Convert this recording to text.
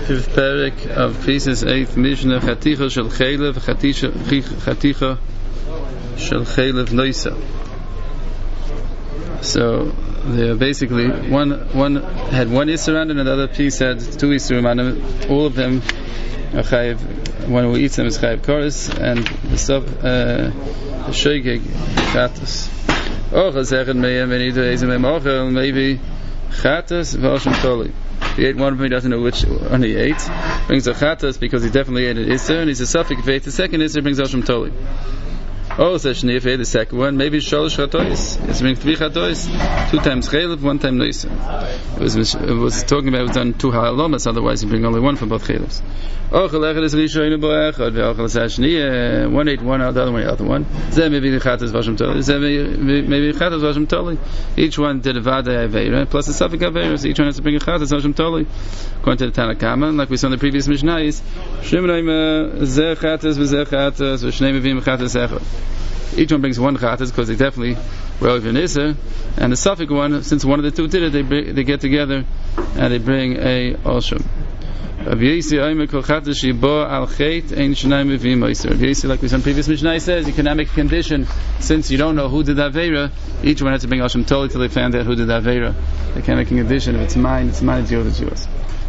Fifth parak of pieces, 8th Mishnah, Chaticha shel Chelev, Chaticha shel Chelev Noisa. So they're basically one had one Isser on it, and the other piece had two Isser on it. All of them are chayiv. One who eats them is chayiv koros, and the stuff shogeg chatas. Oh, chazechet meyem v'nidu ezem me'mochel maybe chatas v'asham toli. He ate one of them, he doesn't know which one he ate. Brings a chatas because he definitely ate an Isser, and he's a suffix if he ate the second Isser, brings asham toli. Oh, says Shni, if he ate the second one, maybe shalosh chatois. It's bring 3 chatois, 2 times chelev, 1 time noisa. It was talking about it was done 2 halamas, otherwise you bring only 1 for both chelevs. Oh, chalechet is rishoinu bo'echad, ve'ochel says Shni, one ate one, the other one ate the other one. Zeh maybe the chatas v'asham toli. Zeh maybe chatas v'asham toli. Each one did a vada aveira, plus a suffix aveira, so each one has to bring a chatas v'asham toli. According to the Tanakama, like we saw in the previous Mishnayos, Shimraim zeh chatas v'zeh chatas, v'shnei mevim chatas echad. Each one brings one chatas because they definitely were over an Isser, and the suffix one, since one of the two did it, they get together and they bring a Olsham. Rav Yossi, like we said in previous Mishnah, says you cannot make a condition since you don't know who did that Aveira. Each one has to bring Olsham Toli till they found out who did that Aveira. They can't make a condition if it's mine, it's yours, it's yours.